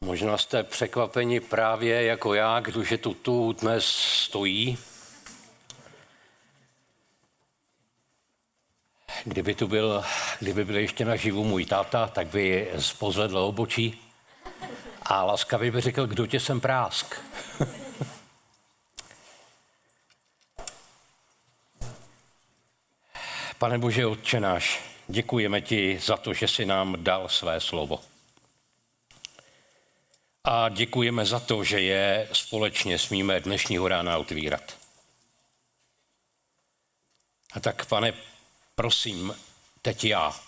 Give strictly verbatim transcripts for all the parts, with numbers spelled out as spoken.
Možná jste překvapeni právě jako já, kdože tu, tu dnes stojí. Kdyby tu byl, kdyby byl ještě naživu můj táta, tak by pozvedl obočí a laskavě by řekl, kdo tě sem prásk. Pane Bože, Otče náš, děkujeme ti za to, že jsi nám dal své slovo. A děkujeme za to, že je společně smíme dnešního rána otvírat. A tak, Pane, prosím, teď já,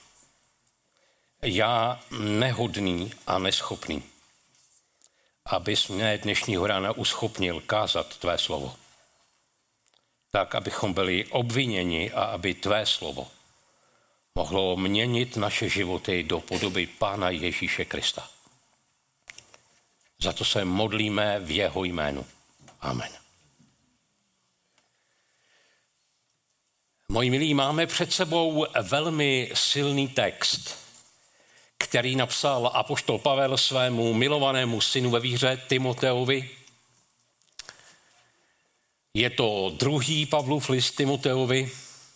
já nehodný a neschopný, abys mě dnešního rána uschopnil kázat tvé slovo. Tak, abychom byli obviněni a aby tvé slovo mohlo měnit naše životy do podoby Pána Ježíše Krista. Za to se modlíme v jeho jménu. Amen. Moji milí, máme před sebou velmi silný text, který napsal apoštol Pavel svému milovanému synu ve víře Timoteovi. Je to druhý Pavlův list Timoteovi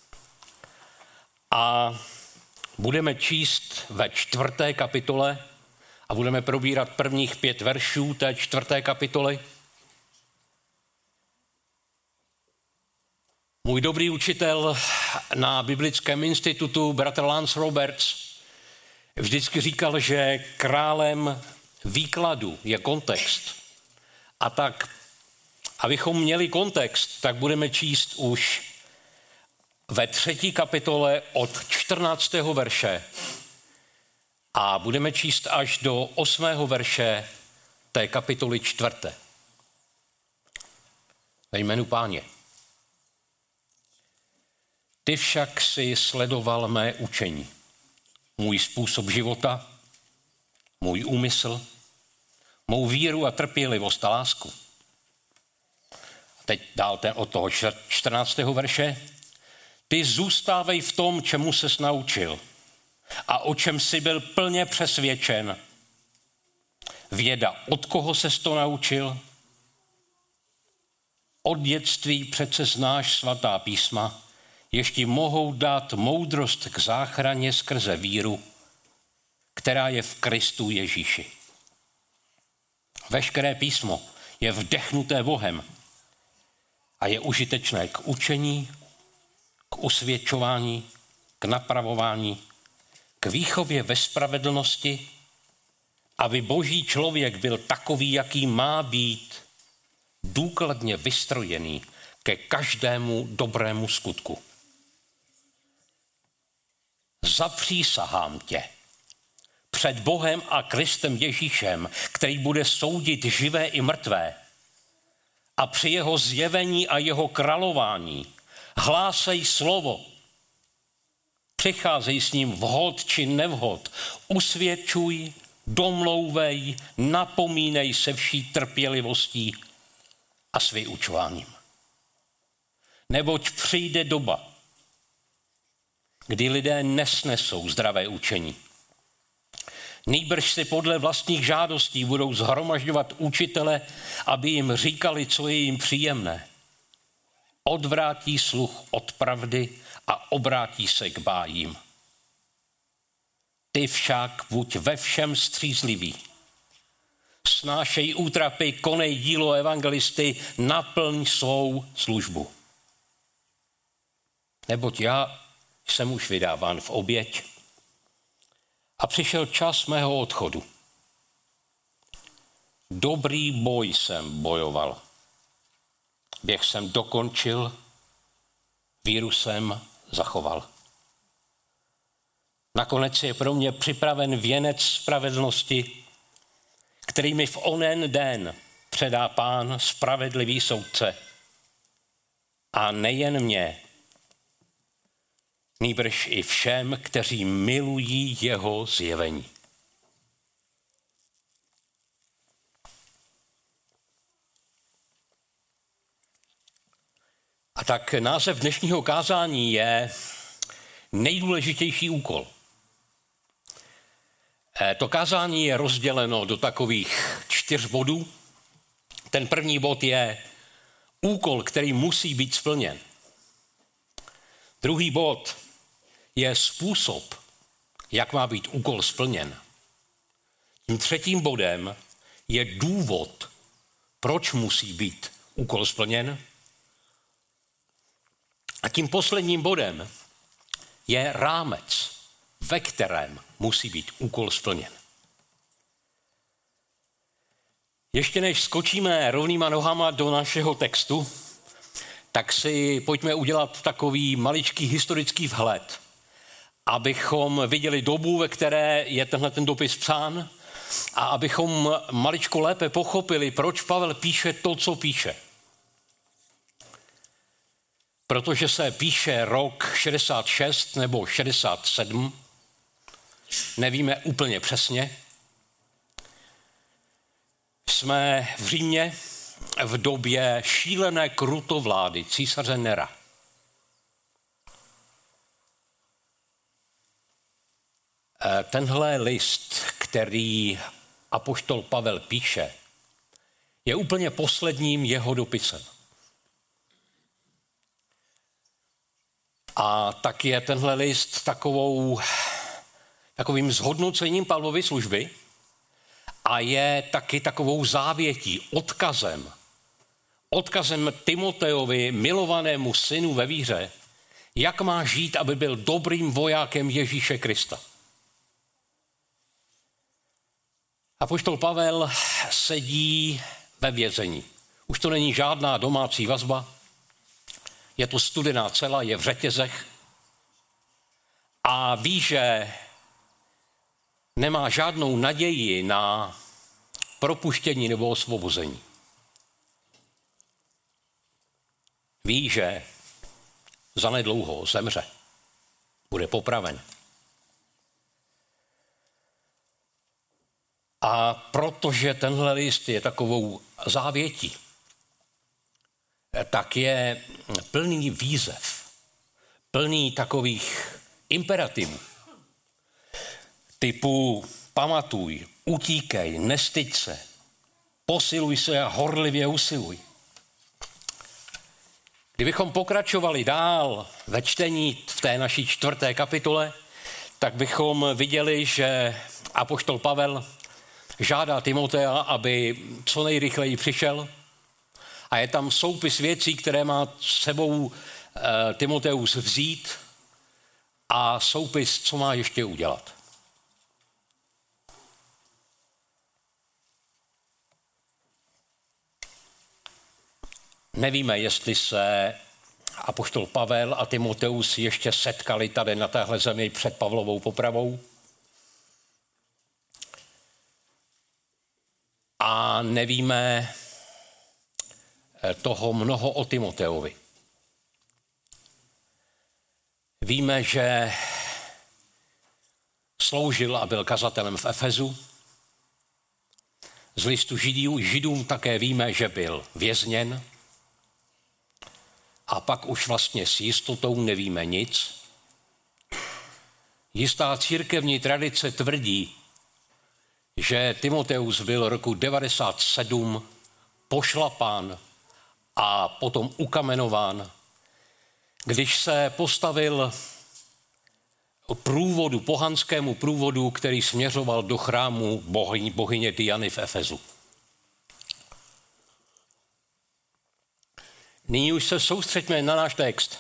a budeme číst ve čtvrté kapitole a budeme probírat prvních pět veršů té čtvrté kapitoly. Můj dobrý učitel na Biblickém institutu, bratr Lance Roberts, vždycky říkal, že králem výkladu je kontext. A tak, abychom měli kontext, tak budeme číst už ve třetí kapitole od čtrnáctého verše a budeme číst až do osmého verše té kapitoly čtvrté. Ve jménu Páně. Ty však si sledoval mé učení, můj způsob života, můj úmysl, mou víru a trpělivost a lásku. A teď dál ten od toho čtrnáctého verše. Ty zůstávej v tom, čemu ses naučil a o čem jsi byl plně přesvědčen. Věda, od koho ses to naučil? Od dětství přece znáš svatá písma, jež ti mohou dát moudrost k záchraně skrze víru, která je v Kristu Ježíši. Veškeré písmo je vdechnuté Bohem a je užitečné k učení, k usvědčování, k napravování, k výchově ve spravedlnosti, aby boží člověk byl takový, jaký má být, důkladně vystrojený ke každému dobrému skutku. Zapřísahám tě před Bohem a Kristem Ježíšem, který bude soudit živé i mrtvé, a při jeho zjevení a jeho králování hlásej slovo. Přicházej s ním vhod či nevhod, usvědčuj, domlouvej, napomínej se vší trpělivostí a s vyučováním. Neboť přijde doba, kdy lidé nesnesou zdravé učení. Nýbrž si podle vlastních žádostí budou shromažďovat učitele, aby jim říkali, co je jim příjemné. Odvrátí sluch od pravdy a obrátí se k bájím. Ty však buď ve všem střízlivý. Snášej útrapy, konej dílo evangelisty, naplň svou službu. Neboť já jsem už vydáván v oběť a přišel čas mého odchodu. Dobrý boj jsem bojoval. Běh jsem dokončil, víru jsem zachoval. Nakonec je pro mě připraven věnec spravedlnosti, který mi v onen den předá Pán spravedlivý soudce. A nejen mě, nýbrž i všem, kteří milují jeho zjevení. A tak název dnešního kázání je nejdůležitější úkol. To kázání je rozděleno do takových čtyř bodů. Ten první bod je úkol, který musí být splněn. Druhý bod je způsob, jak má být úkol splněn. Tím třetím bodem je důvod, proč musí být úkol splněn. A tím posledním bodem je rámec, ve kterém musí být úkol splněn. Ještě než skočíme rovnýma nohama do našeho textu, tak si pojďme udělat takový maličký historický vhled, abychom viděli dobu, ve které je tenhle ten dopis psán a abychom maličko lépe pochopili, proč Pavel píše to, co píše. Protože se píše rok šedesát šest nebo šedesát sedm, nevíme úplně přesně. Jsme v Římě v době šílené krutovlády císaře Nera. Tenhle list, který apoštol Pavel píše, je úplně posledním jeho dopisem. A tak je tenhle list takovou, takovým zhodnocením Pavlovy služby a je taky takovou závětí, odkazem, odkazem Timoteovi, milovanému synu ve víře, jak má žít, aby byl dobrým vojákem Ježíše Krista. Apoštol Pavel sedí ve vězení. Už to není žádná domácí vazba, je to studená cela, je v řetězech a ví, že nemá žádnou naději na propuštění nebo osvobození. Ví, že zanedlouho zemře, bude popraven. A protože tenhle list je takovou závětí, tak je plný výzev, plný takových imperativů. Typu pamatuj, utíkej, nestyď se, posiluj se a horlivě usiluj. Kdybychom pokračovali dál ve čtení v té naší čtvrté kapitole, tak bychom viděli, že apoštol Pavel žádá Timotea, aby co nejrychleji přišel. A je tam soupis věcí, které má s sebou e, Timoteus vzít a soupis, co má ještě udělat. Nevíme, jestli se apoštol Pavel a Timoteus ještě setkali tady na téhle zemi před Pavlovou popravou. A nevíme toho mnoho o Timoteovi. Víme, že sloužil a byl kazatelem v Efezu. Z listu Židů, Židům také víme, že byl vězněn. A pak už vlastně s jistotou nevíme nic. Jistá církevní tradice tvrdí, že Timoteus byl roku devadesát sedm pošlapán a potom ukamenován, když se postavil průvodu, pohanskému průvodu, který směřoval do chrámu bohyně, bohyně Diany v Efezu. Nyní už se soustřeďme na náš text.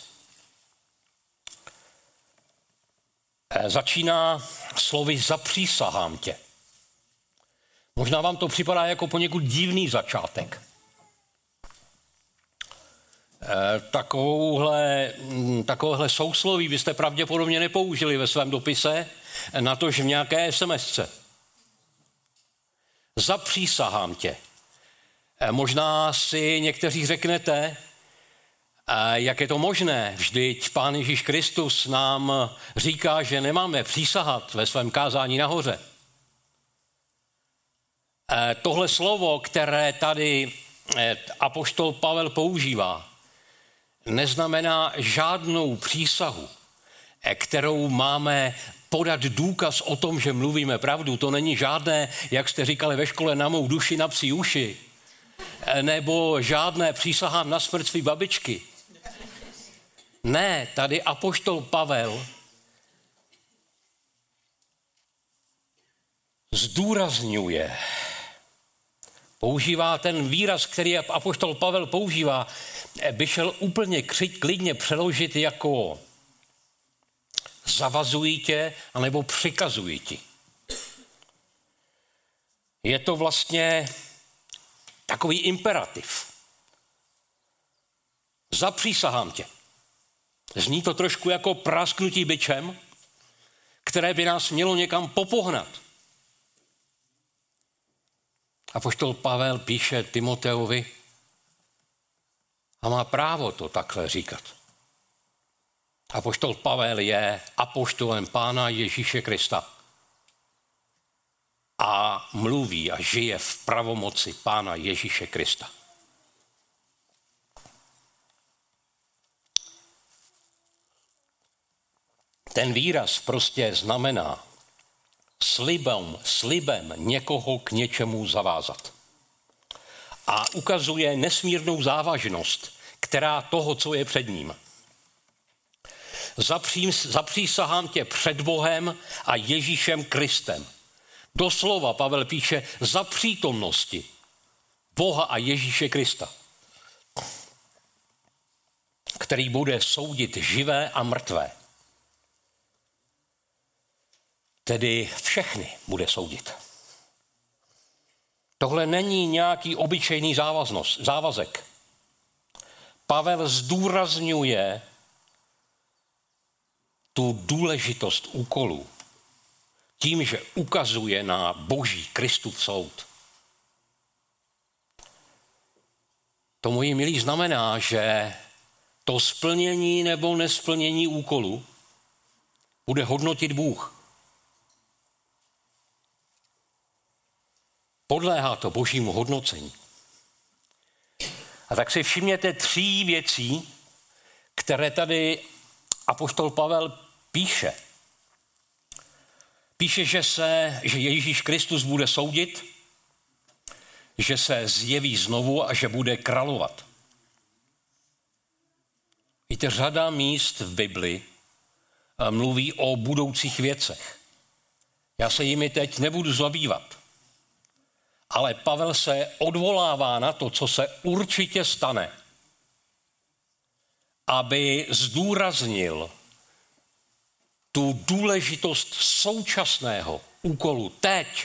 Začíná slovy zapřísahám tě. Možná vám to připadá jako poněkud divný začátek. Takovouhle, takovouhle sousloví byste pravděpodobně nepoužili ve svém dopise, natož v nějaké SMSce. Zapřísahám tě. Možná si někteří řeknete, jak je to možné, vždyť Pán Ježíš Kristus nám říká, že nemáme přísahat ve svém kázání nahoře. Tohle slovo, které tady apoštol Pavel používá, neznamená žádnou přísahu, kterou máme podat důkaz o tom, že mluvíme pravdu. To není žádné, jak jste říkali ve škole, na mou duši, na psí uši. Nebo žádné přísahám na smrt svý babičky. Ne, tady apoštol Pavel zdůrazňuje, používá ten výraz, který apoštol Pavel používá, by šel úplně klidně přeložit jako zavazují tě, anebo přikazují ti. Je to vlastně takový imperativ. Zapřísahám tě. Zní to trošku jako prasknutí bičem, které by nás mělo někam popohnat. Apoštol Pavel píše Timoteovi a má právo to takhle říkat. Apoštol Pavel je apoštolem Pána Ježíše Krista a mluví a žije v pravomoci Pána Ježíše Krista. Ten výraz prostě znamená slibem, slibem někoho k něčemu zavázat. A ukazuje nesmírnou závažnost, která toho, co je před ním. Zapřím, zapřísahám tě před Bohem a Ježíšem Kristem. Doslova Pavel píše za přítomnosti Boha a Ježíše Krista, který bude soudit živé a mrtvé. Tedy všechny bude soudit. Tohle není nějaký obyčejný závaznost, závazek. Pavel zdůrazňuje tu důležitost úkolu tím, že ukazuje na Boží Kristův soud. To, moji milí, znamená, že to splnění nebo nesplnění úkolu bude hodnotit Bůh. Podléhá to Božímu hodnocení. A tak si všimněte tří věcí, které tady apoštol Pavel píše. Píše, že, se, že Ježíš Kristus bude soudit, že se zjeví znovu a že bude královat. Víte, řada míst v Bibli mluví o budoucích věcech. Já se jimi teď nebudu zabývat. Ale Pavel se odvolává na to, co se určitě stane, aby zdůraznil tu důležitost současného úkolu teď.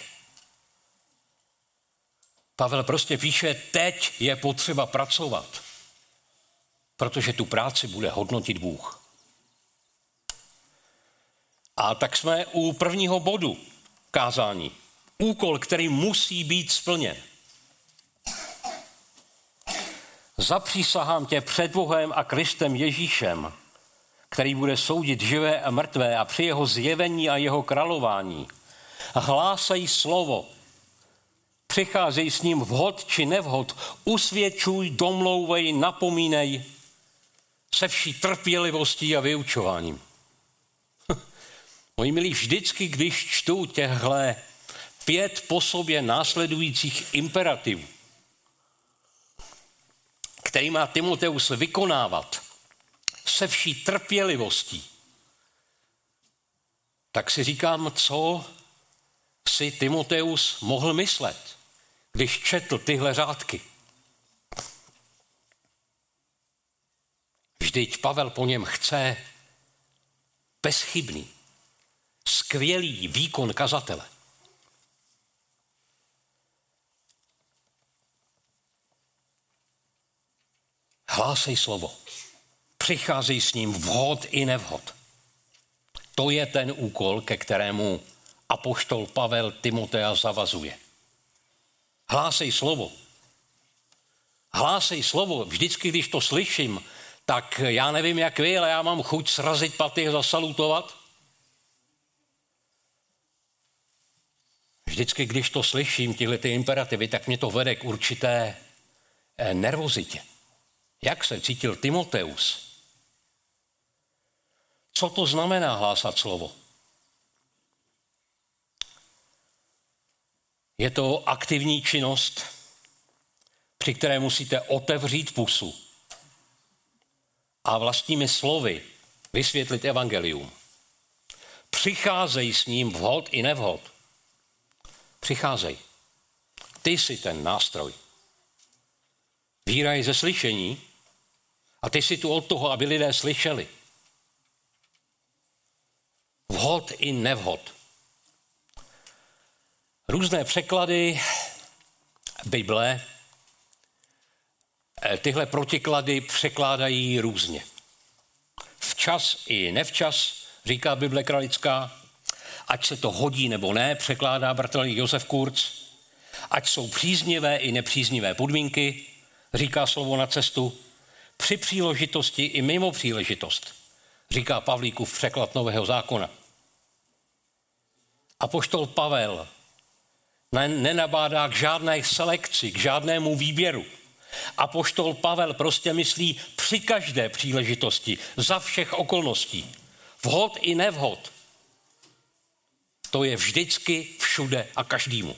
Pavel prostě píše, teď je potřeba pracovat, protože tu práci bude hodnotit Bůh. A tak jsme u prvního bodu kázání. Úkol, který musí být splněn. Zapřísahám tě před Bohem a Kristem Ježíšem, který bude soudit živé a mrtvé a při jeho zjevení a jeho králování. Hlásej slovo, přicházej s ním vhod či nevhod, usvědčuj, domlouvej, napomínej se vší trpělivostí a vyučováním. Moji milí, vždycky, když čtu těhle pět po sobě následujících imperativů, který má Timoteus vykonávat se vší trpělivostí, tak si říkám, co si Timoteus mohl myslet, když četl tyhle řádky. Vždyť Pavel po něm chce bezchybný, skvělý výkon kazatele. Hlásej slovo. Přicházej s ním vhod i nevhod. To je ten úkol, ke kterému apoštol Pavel Timotea zavazuje. Hlásej slovo. Hlásej slovo. Vždycky, když to slyším, tak já nevím, jak vy, ale já mám chuť srazit paty a zasalutovat. Vždycky, když to slyším, tyhle ty imperativy, tak mě to vede k určité nervozitě. Jak se cítil Timoteus? Co to znamená hlásat slovo? Je to aktivní činnost, při které musíte otevřít pusu a vlastními slovy vysvětlit evangelium. Přicházej s ním vhod i nevhod. Přicházej. Ty jsi ten nástroj. Víra je ze slyšení a ty jsi tu od toho, aby lidé slyšeli. Vhod i nevhod. Různé překlady Bible tyhle protiklady překládají různě. Včas i nevčas, říká Bible kralická, ať se to hodí nebo ne, překládá bratr Josef Kurz, ať jsou příznivé i nepříznivé podmínky, říká Slovo na cestu, při příležitosti i mimo příležitost, říká Pavlíkův překlad Nového zákona. Apoštol Pavel nenabádá k žádné selekci, k žádnému výběru. Apoštol Pavel prostě myslí při každé příležitosti, za všech okolností. Vhod i nevhod. To je vždycky, všude a každému.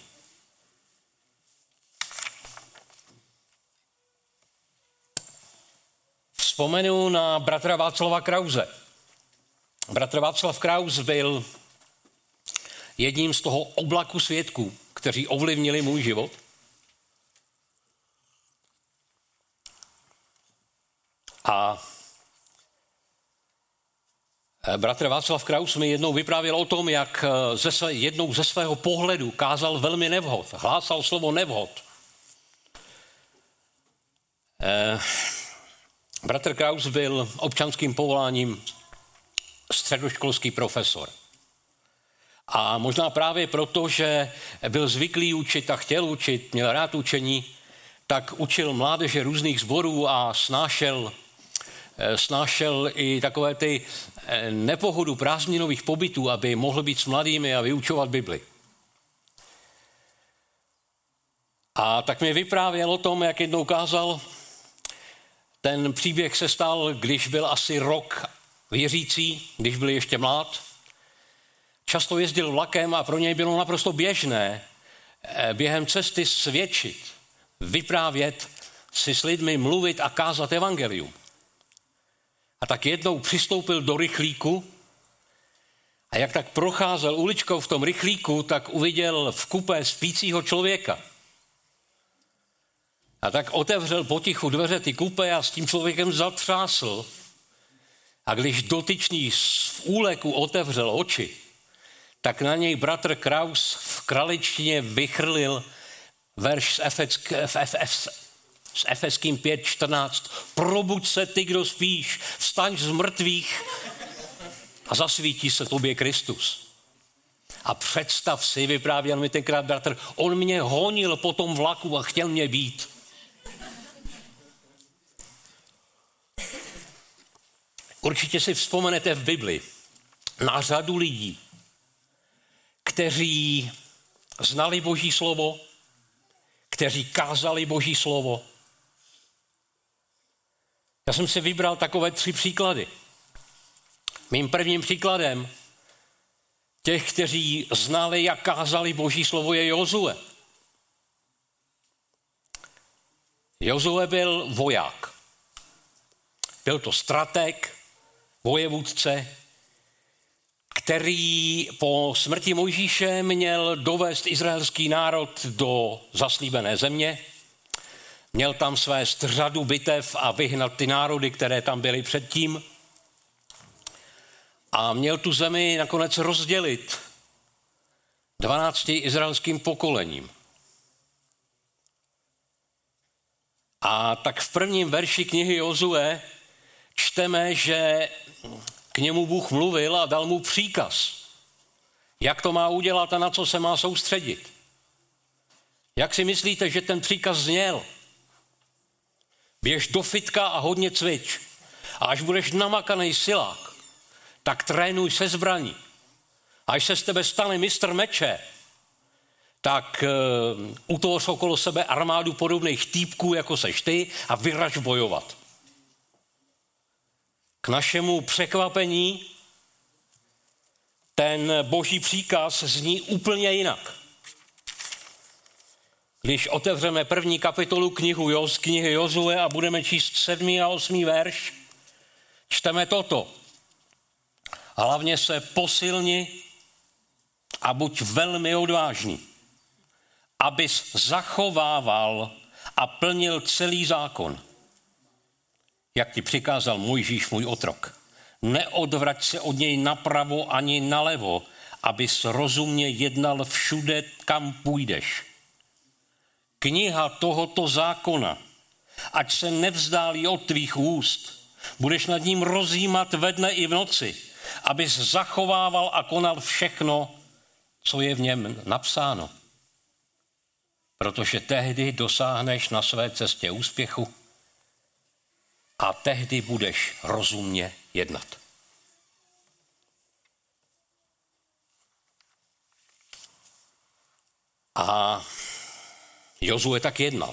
Vzpomenu na bratra Václava Krause. Bratr Václav Kraus byl jedním z toho oblaku svědků, kteří ovlivnili můj život. A bratr Václav Kraus mi jednou vyprávěl o tom, jak ze své, jednou ze svého pohledu kázal velmi nevhod. Hlásal slovo nevhod. Eh, bratr Kraus byl občanským povoláním středoškolský profesor. A možná právě proto, že byl zvyklý učit a chtěl učit, měl rád učení, tak učil mládeže různých sborů a snášel, snášel i takové ty nepohodu prázdninových pobytů, aby mohl být s mladými a vyučovat Bibli. A tak mi vyprávěl o tom, jak jednou kázal. Ten příběh se stal, když byl asi rok věřící, když byl ještě mlád. Často jezdil vlakem a pro něj bylo naprosto běžné během cesty svědčit, vyprávět si s lidmi, mluvit a kázat evangelium. A tak jednou přistoupil do rychlíku a jak tak procházel uličkou v tom rychlíku, tak uviděl v kupé spícího člověka. A tak otevřel potichu dveře ty kupé a s tím člověkem zatřásl. A když dotyčný v úleku otevřel oči, tak na něj bratr Kraus v kraličtině vychrlil verš s, Efeck, F, F, F, s Efeským pět čtrnáct. Probuď se ty, kdo spíš, vstaň z mrtvých a zasvítí se tobě Kristus. A představ si, vyprávěl mi tenkrát bratr, on mě honil po tom vlaku a chtěl mě být. Určitě si vzpomenete v Bibli na řadu lidí, kteří znali Boží slovo, kteří kázali Boží slovo. Já jsem si vybral takové tři příklady. Mým prvním příkladem těch, kteří znali, jak kázali Boží slovo, je Jozue. Jozue byl voják. Byl to stratég, vojevůdce, který po smrti Mojžíše měl dovést izraelský národ do zaslíbené země. Měl tam svést řadu bitev a vyhnat ty národy, které tam byly předtím. A měl tu zemi nakonec rozdělit dvanácti izraelským pokolením. A tak v prvním verši knihy Jozue čteme, že k němu Bůh mluvil a dal mu příkaz, jak to má udělat a na co se má soustředit. Jak si myslíte, že ten příkaz zněl? Běž do fitka a hodně cvič. A až budeš namakanej silák, tak trénuj se zbraní. A až se z tebe stane mistr meče, tak uh, utvoř okolo sebe armádu podobných týpků, jako seš ty, a vyraž bojovat. K našemu překvapení ten boží příkaz zní úplně jinak. Když otevřeme první kapitolu knihu Jos, knihy Jozue a budeme číst sedmý a osmý verš, čteme toto. Hlavně se posilni a buď velmi odvážný, abys zachovával a plnil celý zákon, jak ti přikázal Mojžíš, můj otrok. Neodvrať se od něj napravo ani nalevo, abys rozumně jednal všude, kam půjdeš. Kniha tohoto zákona, ať se nevzdálí od tvých úst, budeš nad ním rozjímat ve dne i v noci, abys zachovával a konal všechno, co je v něm napsáno. Protože tehdy dosáhneš na své cestě úspěchu a tehdy budeš rozumně jednat. A Jozue tak jednal.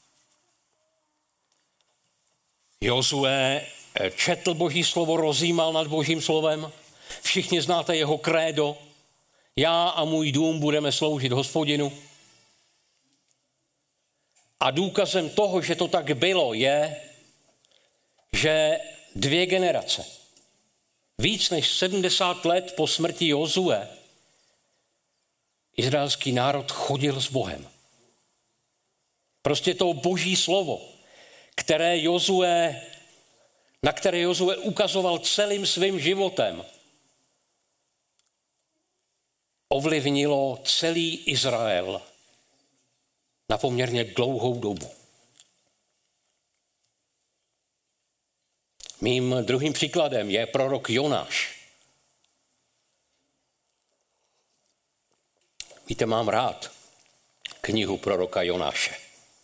Jozue četl Boží slovo, rozjímal nad Božím slovem. Všichni znáte jeho krédo. Já a můj dům budeme sloužit Hospodinu. A důkazem toho, že to tak bylo, je, že dvě generace, víc než sedmdesát let po smrti Jozue, izraelský národ chodil s Bohem. Prostě to Boží slovo, které Jozue, na které Jozue ukazoval celým svým životem, ovlivnilo celý Izrael na poměrně dlouhou dobu. Mým druhým příkladem je prorok Jonáš. Víte, mám rád knihu proroka Jonáše.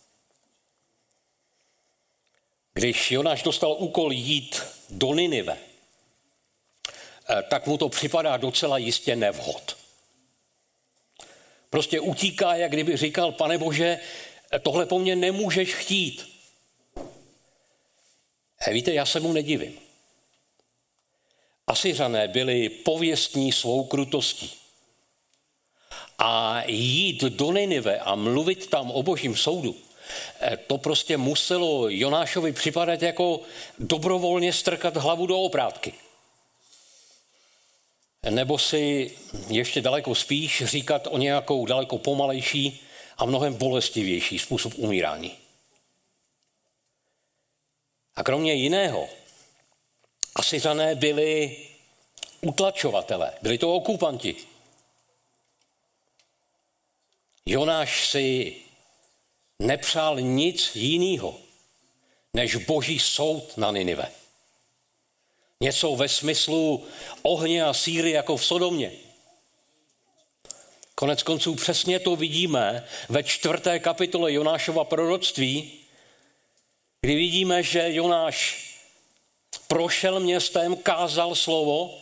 Když Jonáš dostal úkol jít do Ninive, tak mu to připadá docela jistě nevhod. Prostě utíká, jak kdyby říkal, Pane Bože, tohle po mně nemůžeš chtít. A víte, já se mu nedivím. Asyřané byli pověstní svou krutostí. A jít do Ninive a mluvit tam o Božím soudu, to prostě muselo Jonášovi připadat jako dobrovolně strkat hlavu do oprátky. Nebo si ještě daleko spíš říkat o nějakou daleko pomalejší a mnohem bolestivější způsob umírání. A kromě jiného, Asyřané byli utlačovatelé, byli to okupanti. Jonáš si nepřál nic jiného, než Boží soud na Ninive. Něco ve smyslu ohně a síry jako v Sodomě. Konec konců přesně to vidíme ve čtvrté kapitole Jonášova proroctví, kdy vidíme, že Jonáš prošel městem, kázal slovo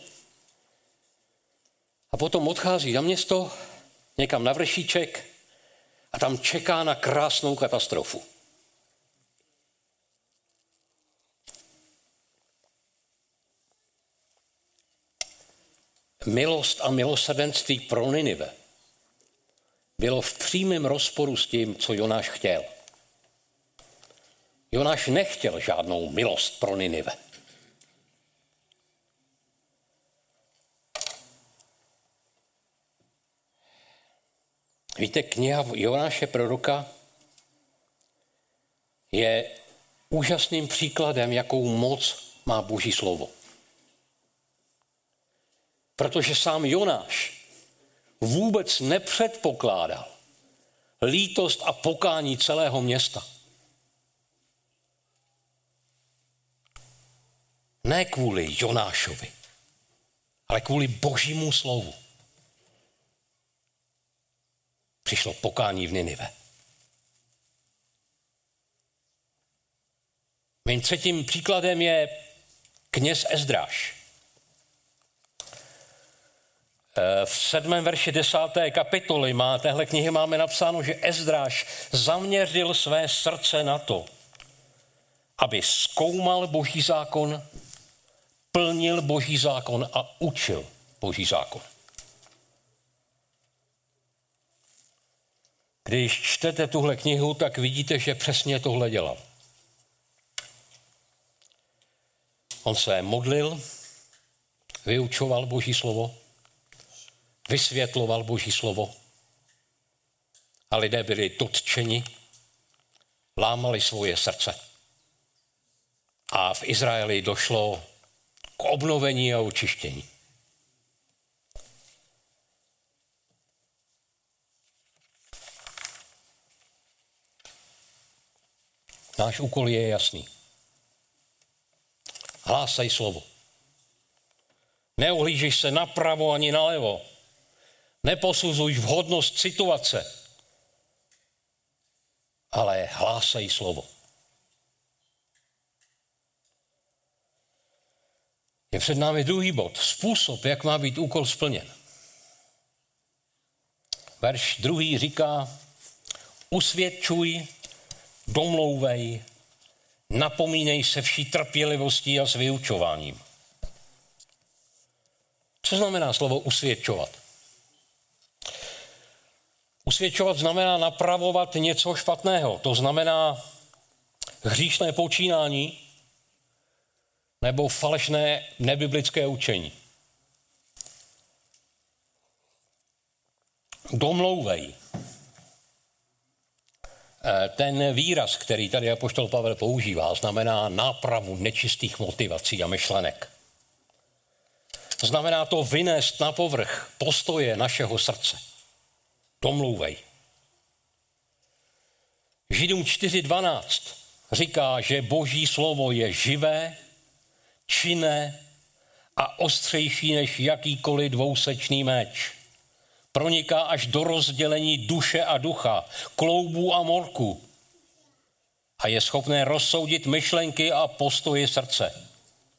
a potom odchází na město, někam na vršíček a tam čeká na krásnou katastrofu. Milost a milosrdenství pro Ninive bylo v přímém rozporu s tím, co Jonáš chtěl. Jonáš nechtěl žádnou milost pro Ninive. Víte, kniha Jonáše proroka je úžasným příkladem, jakou moc má Boží slovo. Protože sám Jonáš vůbec nepředpokládal lítost a pokání celého města. Ne kvůli Jonášovi, ale kvůli Božímu slovu. Přišlo pokání v Ninive. Mým třetím příkladem je kněz Ezdráš. V sedmém verši desáté kapitoly má, téhle knihy máme napsáno, že Ezdráš zaměřil své srdce na to, aby zkoumal Boží zákon, plnil Boží zákon a učil Boží zákon. Když čtete tuhle knihu, tak vidíte, že přesně tohle dělal. On se modlil, vyučoval Boží slovo, vysvětloval Boží slovo a lidé byli dotčeni, lámali svoje srdce. A v Izraeli došlo k obnovení a očištění. Náš úkol je jasný. Hlásej slovo. Neohlížíš se napravo ani nalevo. Neposuzuj vhodnost situace. Ale hlásej slovo. Je před námi druhý bod. Způsob, jak má být úkol splněn. Verš druhý říká, usvědčuj, domlouvej, napomínej se vší trpělivostí a s vyučováním. Co znamená slovo usvědčovat? Usvědčovat znamená napravovat něco špatného. To znamená hříšné počínání nebo falešné nebiblické učení. Domlouvej. Ten výraz, který tady apoštol Pavel používá, znamená nápravu nečistých motivací a myšlenek. Znamená to vynést na povrch postoje našeho srdce. Domlouvej. Židům čtyři dvanáct říká, že Boží slovo je živé, činné a ostřejší než jakýkoliv dvousečný meč. Proniká až do rozdělení duše a ducha, kloubů a morku a je schopné rozsoudit myšlenky a postoje srdce.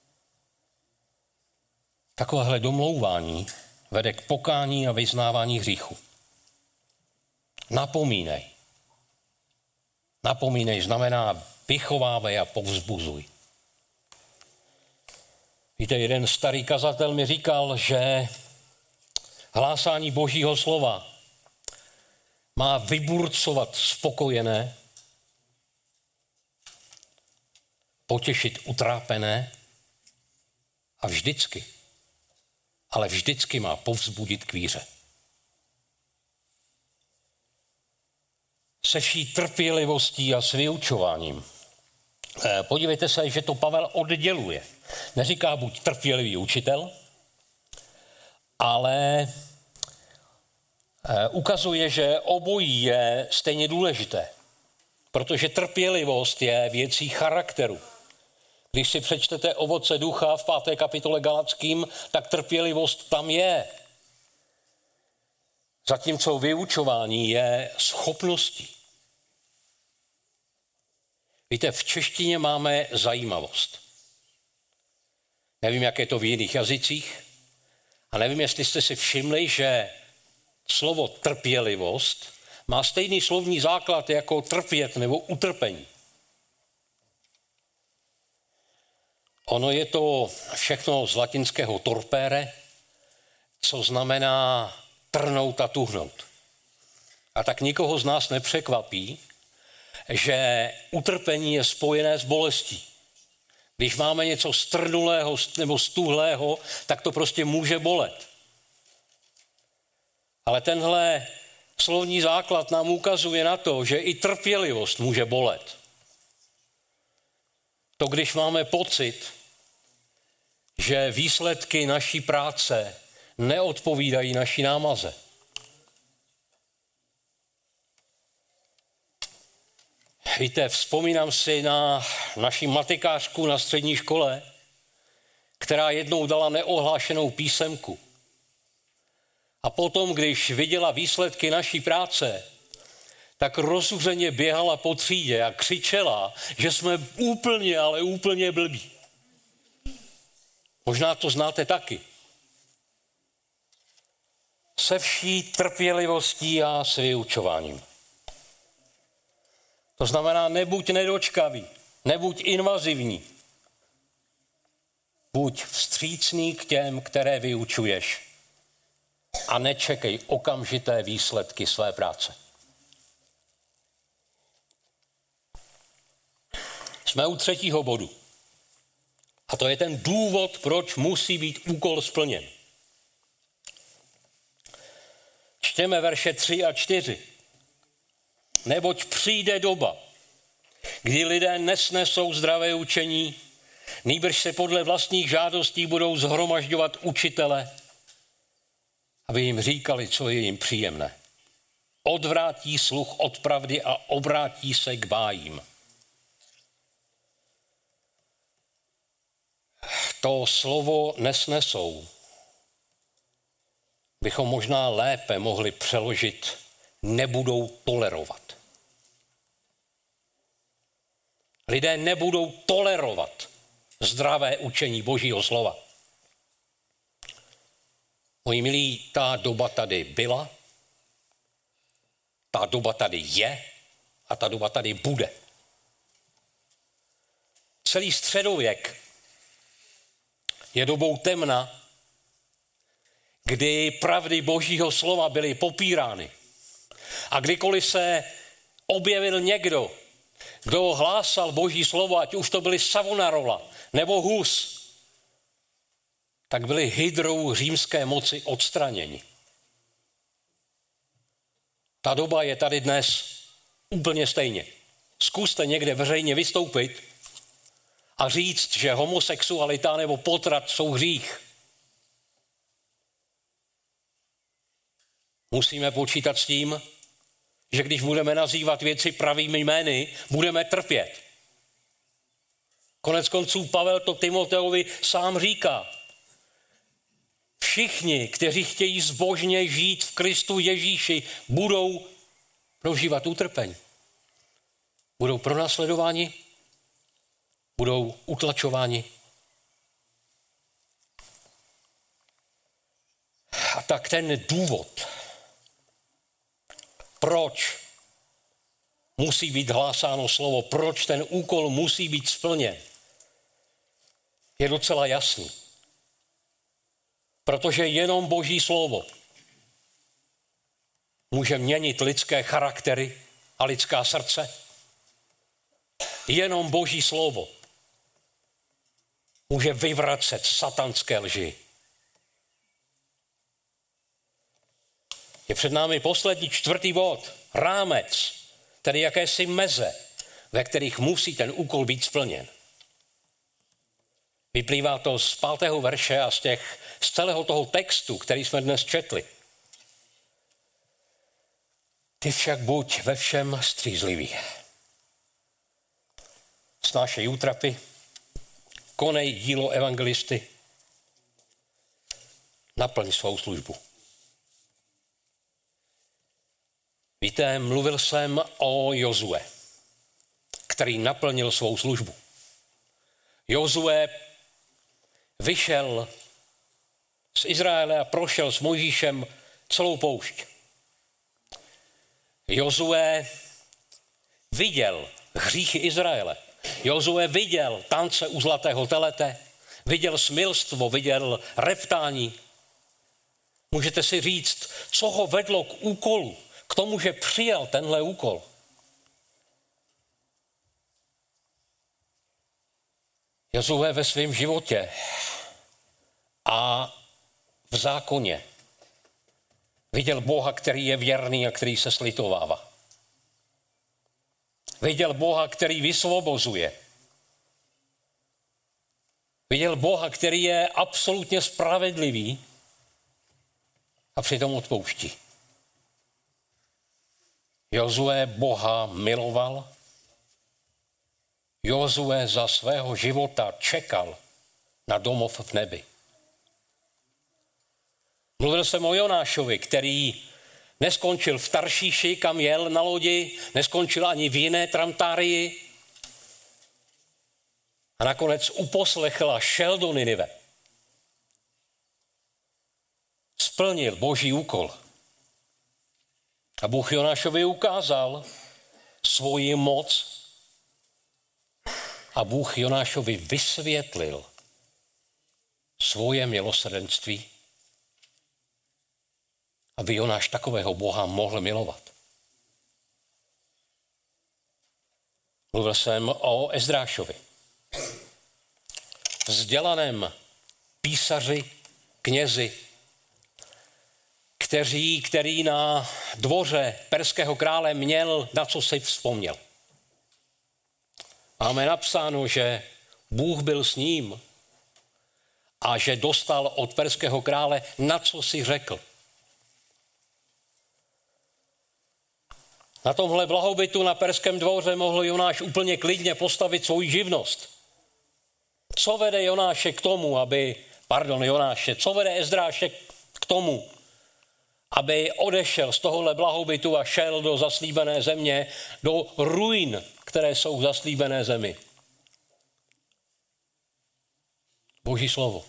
Takovéhle domlouvání vede k pokání a vyznávání hříchu. Napomínej. Napomínej znamená vychovávej a povzbuzuj. Víte, jeden starý kazatel mi říkal, že hlásání Božího slova má vyburcovat spokojené, potěšit utrápené a vždycky, ale vždycky má povzbudit k víře. Se vší trpělivostí a s vyučováním. Podívejte se, že to Pavel odděluje. Neříká buď trpělivý učitel, ale ukazuje, že obojí je stejně důležité, protože trpělivost je věcí charakteru. Když si přečtete Ovoce ducha v páté kapitole Galackým, tak trpělivost tam je. Zatímco vyučování je schopností. Víte, v češtině máme zajímavost. Nevím, jak je to v jiných jazycích, a nevím, jestli jste si všimli, že slovo trpělivost má stejný slovní základ jako trpět nebo utrpení. Ono je to všechno z latinského torpere, co znamená trnout a tuhnout. A tak nikoho z nás nepřekvapí, že utrpení je spojené s bolestí. Když máme něco strnulého nebo stuhlého, tak to prostě může bolet. Ale tenhle slovní základ nám ukazuje na to, že i trpělivost může bolet. To, když máme pocit, že výsledky naší práce neodpovídají naší námaze. Víte, vzpomínám si na naši matikářku na střední škole, která jednou dala neohlášenou písemku. A potom, když viděla výsledky naší práce, tak rozuřeně běhala po třídě a křičela, že jsme úplně, ale úplně blbí. Možná to znáte taky. Se vší trpělivostí a s vyučováním. To znamená, nebuď nedočkavý, nebuď invazivní. Buď vstřícný k těm, které vyučuješ. A nečekej okamžité výsledky své práce. Jsme u třetího bodu. A to je ten důvod, proč musí být úkol splněn. Čteme verše tři a čtyři. Neboť přijde doba, kdy lidé nesnesou zdravé učení, nýbrž se podle vlastních žádostí budou shromažďovat učitele, aby jim říkali, co je jim příjemné. Odvrátí sluch od pravdy a obrátí se k bájím. To slovo nesnesou bychom možná lépe mohli přeložit nebudou tolerovat. Lidé nebudou tolerovat zdravé učení Božího slova. Moji milí, ta doba tady byla, ta doba tady je a ta doba tady bude. Celý středověk je dobou temna, kdy pravdy Božího slova byly popírány. A kdykoliv se objevil někdo, kdo hlásal Boží slovo, ať už to byli Savonarola nebo Hus, tak byli hydrou římské moci odstraněni. Ta doba je tady dnes úplně stejně. Zkuste někde veřejně vystoupit a říct, že homosexualita nebo potrat jsou hřích. Musíme počítat s tím, že když budeme nazývat věci pravými jmény, budeme trpět. Konec konců Pavel to Timoteovi sám říká. Všichni, kteří chtějí zbožně žít v Kristu Ježíši, budou prožívat utrpení. Budou pronásledováni, budou utlačováni. A tak ten důvod, proč musí být hlásáno slovo, proč ten úkol musí být splněn, je docela jasný. Protože jenom Boží slovo může měnit lidské charaktery a lidská srdce. Jenom Boží slovo může vyvracet satanské lži. Je před námi poslední čtvrtý bod, rámec, tedy jakési meze, ve kterých musí ten úkol být splněn. Vyplývá to z pátého verše a z, těch, z celého toho textu, který jsme dnes četli. Ty však buď ve všem střízlivý. Snášej útrapy, konej dílo evangelisty, naplň svou službu. Víte, mluvil jsem o Jozue, který naplnil svou službu. Jozue vyšel z Izraele a prošel s Mojžíšem celou poušť. Jozue viděl hříchy Izraele. Jozue viděl tance u zlatého telete, viděl smilstvo, viděl reptání. Můžete si říct, co ho vedlo k úkolu, k tomu, že přijal tenhle úkol. Jozue ve svém životě a v zákoně viděl Boha, který je věrný a který se slitovává. Viděl Boha, který vysvobozuje. Viděl Boha, který je absolutně spravedlivý a přitom odpouští. Jozue Boha miloval. Jozue za svého života čekal na domov v nebi. Mluvil jsem o Jonášovi, který neskončil v Taršíši, kam jel na lodi, neskončil ani v jiné tramtárii a nakonec uposlechl a šel do Ninive. Splnil Boží úkol. A Bůh Jonášovi ukázal svoji moc a Bůh Jonášovi vysvětlil svoje milosrdenství, aby Jonáš takového Boha mohl milovat. Mluvil jsem o Ezdrášovi. Vzdělaném písaři, knězi, kteří, který na dvoře perského krále měl, na co si vzpomněl. Máme napsáno, že Bůh byl s ním a že dostal od perského krále, na co si řekl. Na tomhle blahobytu na perském dvoře mohl Jonáš úplně klidně postavit svou živnost. Co vede Jonáše k tomu, aby, pardon Jonáše, co vede Ezdráše k tomu, aby odešel z tohohle blahobytu a šel do zaslíbené země, do ruin, které jsou v zaslíbené zemi? Boží slovo.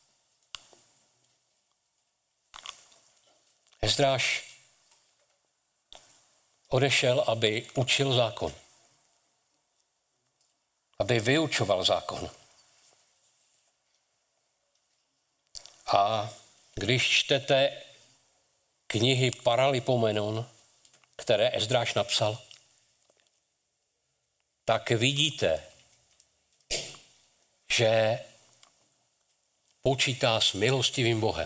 Ezdráš odešel, aby učil zákon. Aby vyučoval zákon. A když čtete knihy Paralipomenon, které Ezdráš napsal, tak vidíte, že počítá s milostivým Bohem.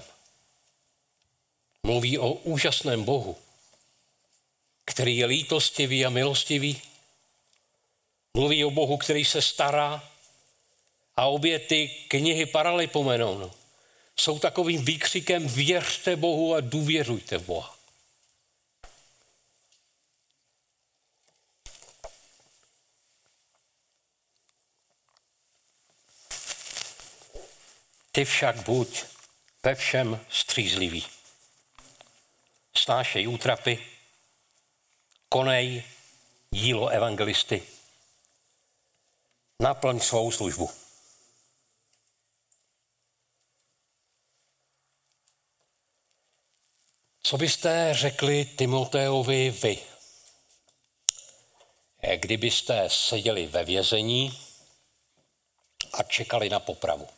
Mluví o úžasném Bohu, který je lítostivý a milostivý. Mluví o Bohu, který se stará. A obě ty knihy Paralipomenon jsou takovým výkřikem: věřte Bohu a důvěřujte v Boha. Ty však buď ve všem střízlivý. Snášej útrapy, konej dílo evangelisty, naplň svou službu. Co byste řekli Timoteovi vy, kdybyste seděli ve vězení a čekali na popravu?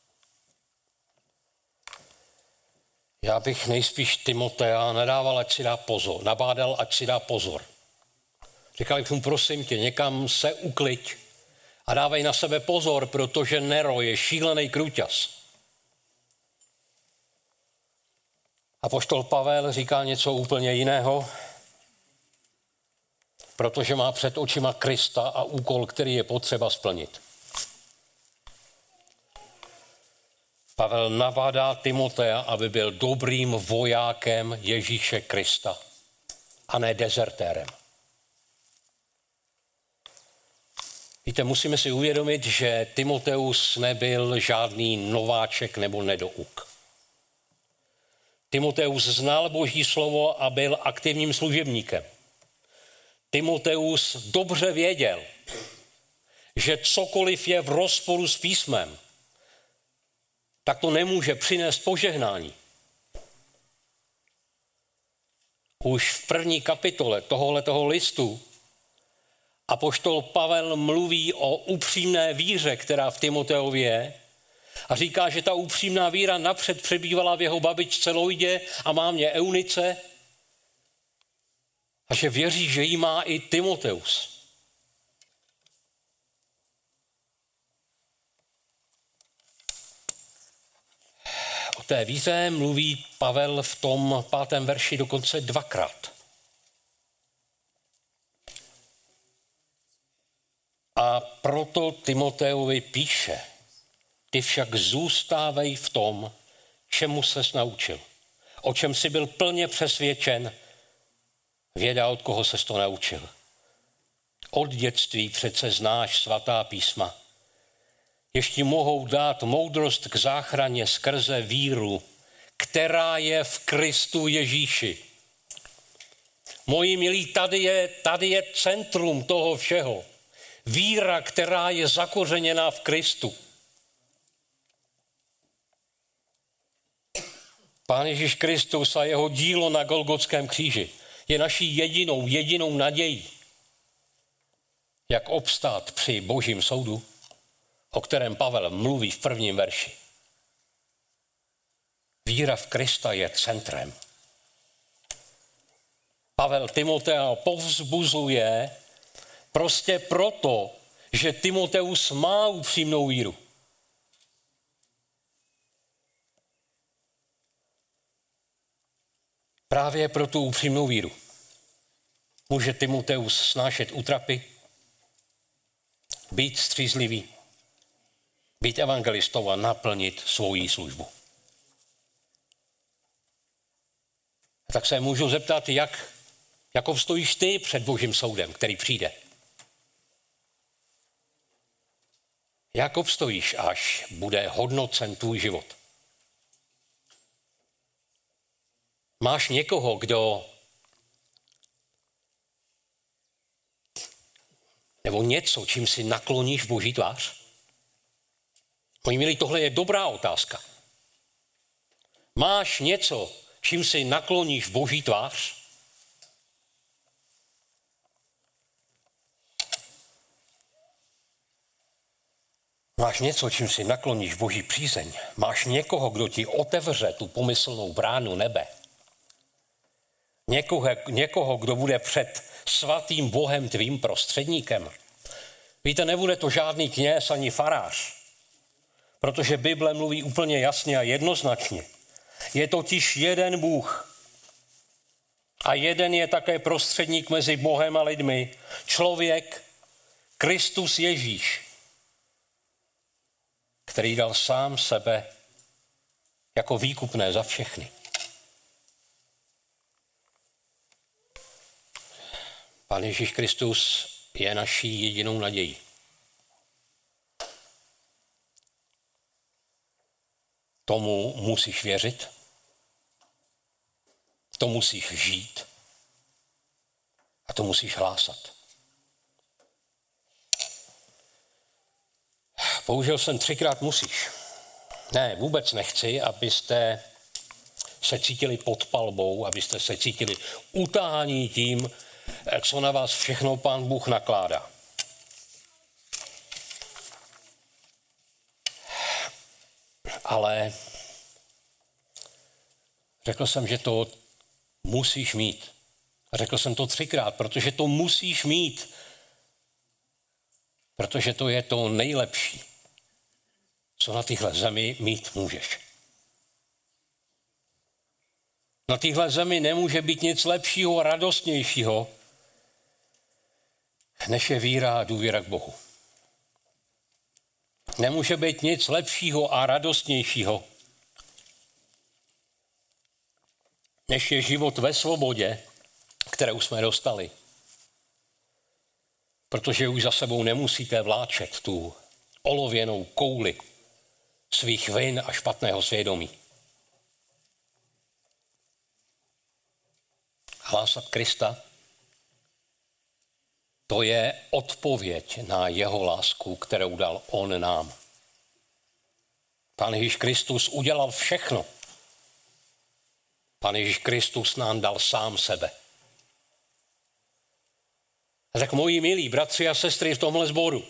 Já bych nejspíš Timotea nadával, ať si dá pozor, nabádal, ať si dá pozor. Říkal bych mu: prosím tě, někam se ukliď a dávej na sebe pozor, protože Nero je šílený krůťas. Apoštol Pavel říká něco úplně jiného, protože má před očima Krista a úkol, který je potřeba splnit. Pavel nabádá Timotea, aby byl dobrým vojákem Ježíše Krista a ne dezertérem. Víte, musíme si uvědomit, že Timoteus nebyl žádný nováček nebo nedouk. Timoteus znal Boží slovo a byl aktivním služebníkem. Timoteus dobře věděl, že cokoliv je v rozporu s písmem, tak to nemůže přinést požehnání. Už v první kapitole tohoto listu apoštol Pavel mluví o upřímné víře, která v Timoteovi je, a říká, že ta upřímná víra napřed přebývala v jeho babičce Lojdě a mámě Eunice a že věří, že ji má i Timoteus. O té víře mluví Pavel v tom pátém verši dokonce dvakrát. A proto Timoteovi píše: ty však zůstávej v tom, čemu ses naučil, o čem jsi byl plně přesvědčen, věda, od koho ses to naučil. Od dětství přece znáš svatá písma. Ještě mohou dát moudrost k záchraně skrze víru, která je v Kristu Ježíši. Moji milí, tady je, tady je centrum toho všeho. Víra, která je zakořeněná v Kristu. Pán Ježíš Kristus a jeho dílo na Golgotském kříži je naší jedinou, jedinou nadějí, jak obstát při Božím soudu, o kterém Pavel mluví v prvním verši. Víra v Krista je centrem. Pavel Timotea povzbuzuje Prostě proto, že Timoteus má upřímnou víru. Právě pro tu upřímnou víru může Timoteus snášet útrapy, být střízlivý, být evangelistou a naplnit svoji službu. A tak se můžu zeptat, jak, jak obstojíš ty před Božím soudem, který přijde. Jak obstojíš, až bude hodnocen tvůj život? Máš někoho, kdo nebo něco, čím si nakloníš Boží tvář? Moji milí, tohle je dobrá otázka. Máš něco, čím si nakloníš Boží tvář? Máš něco, čím si nakloníš Boží přízeň? Máš někoho, kdo ti otevře tu pomyslnou bránu nebe? Někoho, někoho, kdo bude před svatým Bohem tvým prostředníkem? Víte, nebude to žádný kněz ani farář, protože Bible mluví úplně jasně a jednoznačně. Je totiž jeden Bůh a jeden je také prostředník mezi Bohem a lidmi, člověk, Kristus Ježíš, který dal sám sebe jako výkupné za všechny. Pán Ježíš Kristus je naší jedinou nadějí. Tomu musíš věřit, to musíš žít a to musíš hlásat. Použil jsem třikrát musíš. Ne, vůbec nechci, abyste se cítili pod palbou, abyste se cítili utáhaní tím, co na vás všechno Pán Bůh nakládá. Ale řekl jsem, že to musíš mít. Řekl jsem to třikrát, protože to musíš mít. Protože to je to nejlepší, co na téhle zemi mít můžeš. Na téhle zemi nemůže být nic lepšího a radostnějšího, než je víra a důvěra k Bohu. Nemůže být nic lepšího a radostnějšího, než je život ve svobodě, kterou jsme dostali. Protože už za sebou nemusíte vláčet tu olověnou kouli svých vin a špatného svědomí. Hlásat Krista, to je odpověď na jeho lásku, kterou dal on nám. Pán Ježíš Kristus udělal všechno. Pán Ježíš Kristus nám dal sám sebe. A tak moji milí bratři a sestry v tomhle sboru,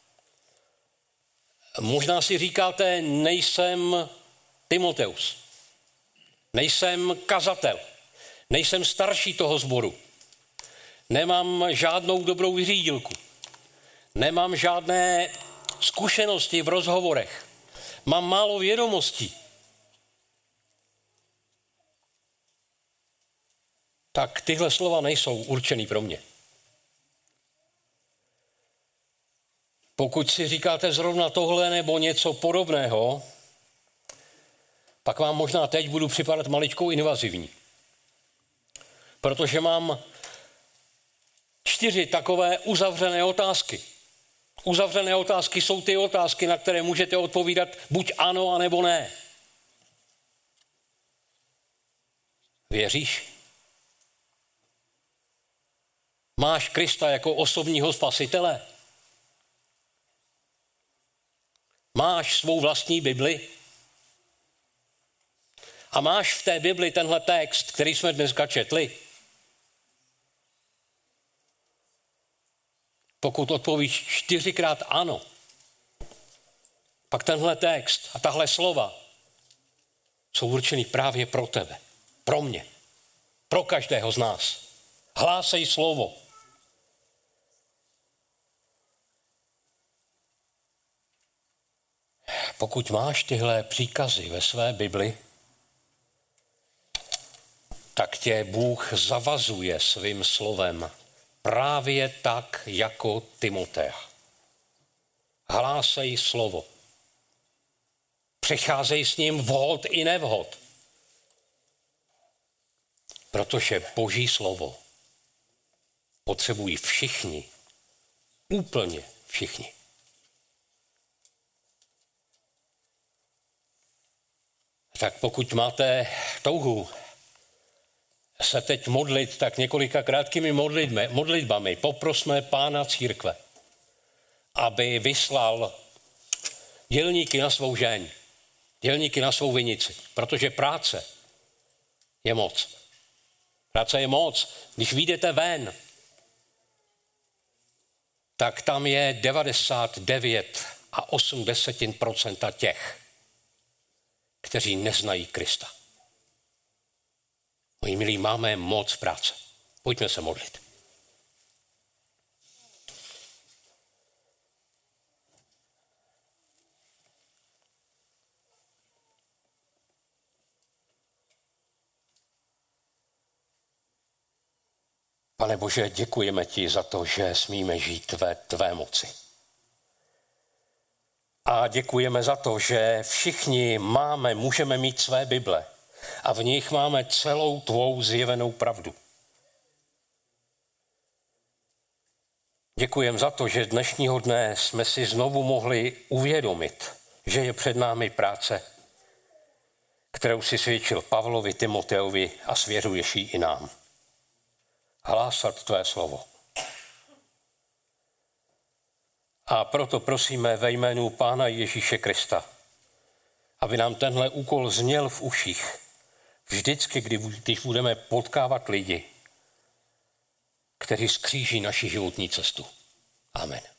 možná si říkáte, nejsem Timoteus, nejsem kazatel, nejsem starší toho sboru, nemám žádnou dobrou vyřídilku, nemám žádné zkušenosti v rozhovorech, mám málo vědomostí. Tak tyhle slova nejsou určený pro mě. Pokud si říkáte zrovna tohle nebo něco podobného, pak vám možná teď budu připadat maličkou invazivní. Protože mám čtyři takové uzavřené otázky. Uzavřené otázky jsou ty otázky, na které můžete odpovídat buď ano, anebo ne. Věříš? Máš Krista jako osobního spasitele? Máš svou vlastní Bibli? A máš v té Bibli tenhle text, který jsme dneska četli? Pokud odpovíš čtyřikrát ano, pak tenhle text a tahle slova jsou určený právě pro tebe, pro mě, pro každého z nás. Hlásej slovo. pokud máš tyhle příkazy ve své Bibli, tak tě Bůh zavazuje svým slovem právě tak jako Timotea. Hlásej slovo. Přecházej s ním vhod i nevhod. Protože Boží slovo potřebují všichni, úplně všichni. Tak pokud máte touhu se teď modlit, tak několika krátkými modlitbami, modlitbami poprosme Pána církve, aby vyslal dělníky na svou žeň, dělníky na svou vinici, protože práce je moc. Práce je moc. Když vyjdete ven, tak tam je devadesát devět a osm desetin procenta těch, kteří neznají Krista. Moji milí, máme moc práce. Pojďme se modlit. Pane Bože, děkujeme ti za to, že smíme žít ve tvé moci. A děkujeme za to, že všichni máme, můžeme mít své Bible a v nich máme celou tvou zjevenou pravdu. Děkujeme za to, že dnešního dne jsme si znovu mohli uvědomit, že je před námi práce, kterou si svědčil Pavlovi, Timoteovi a svěřuješ ji i nám. Hlásat tvé slovo. A proto prosíme ve jménu Pána Ježíše Krista, aby nám tenhle úkol zněl v uších, vždycky, když budeme potkávat lidi, kteří skříží naši životní cestu. Amen.